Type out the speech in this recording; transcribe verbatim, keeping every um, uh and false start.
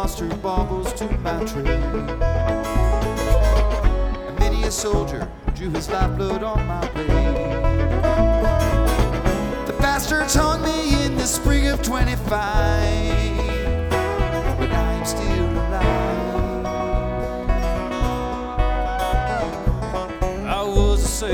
lost her baubles to my trade. And many a soldier drew his lifeblood on my blade. The bastards hung me in the spring of twenty-five.